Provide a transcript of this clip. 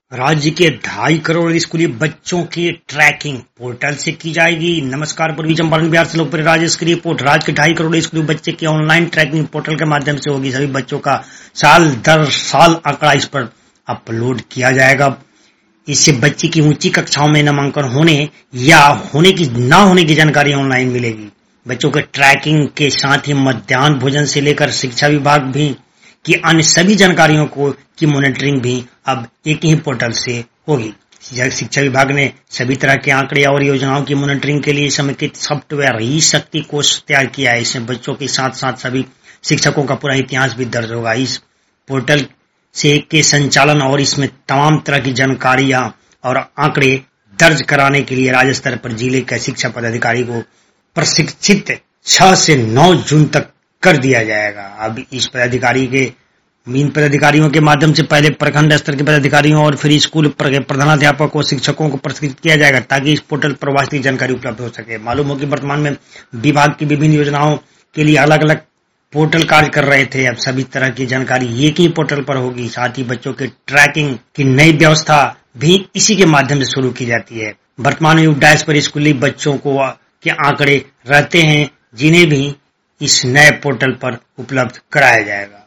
राज्य के 2.5 करोड़ स्कूली बच्चों की ट्रैकिंग पोर्टल से की जाएगी। नमस्कार, पूर्वी चंपारण बिहार से लोकप्रिय राज्य की रिपोर्ट। राज्य के 2.5 करोड़ स्कूली बच्चे की ऑनलाइन ट्रैकिंग पोर्टल के माध्यम से होगी। सभी बच्चों का साल दर साल आंकड़ा इस पर अपलोड किया जाएगा। इससे बच्चे की ऊंची कक्षाओं में नामांकन होने या होने की ना होने की जानकारी ऑनलाइन मिलेगी। बच्चों के ट्रैकिंग के साथ ही मध्याह्न भोजन से लेकर शिक्षा विभाग भी की अन्य सभी जानकारियों की मॉनिटरिंग भी अब एक ही पोर्टल से होगी। शिक्षा विभाग ने सभी तरह के आंकड़े और योजनाओं की मॉनिटरिंग के लिए समेकित सॉफ्टवेयर ई शक्ति कोष तैयार किया है। इसमें बच्चों के साथ साथ सभी शिक्षकों का पूरा इतिहास भी दर्ज होगा। इस पोर्टल से के संचालन और इसमें तमाम तरह की जानकारियां और आंकड़े दर्ज कराने के लिए राज्य स्तर पर जिले के शिक्षा पदाधिकारी को प्रशिक्षित 6 से 9 जून तक कर दिया जाएगा। अब इस पदाधिकारियों के माध्यम से पहले प्रखंड स्तर के पदाधिकारियों और फिर स्कूल प्रधानाध्यापक और शिक्षकों को प्रशिक्षित किया जाएगा ताकि इस पोर्टल पर वास्तविक जानकारी उपलब्ध हो सके। मालूम हो कि वर्तमान में विभाग की विभिन्न योजनाओं के लिए अलग अलग पोर्टल कार्य कर रहे थे। अब सभी तरह की जानकारी एक ही पोर्टल पर होगी। साथ ही बच्चों के ट्रैकिंग की नई व्यवस्था भी इसी के माध्यम से शुरू की जाती है। वर्तमान में डैश पर स्कूली बच्चों को के आंकड़े रहते हैं, जिन्हें भी इस नए पोर्टल पर उपलब्ध कराया जाएगा।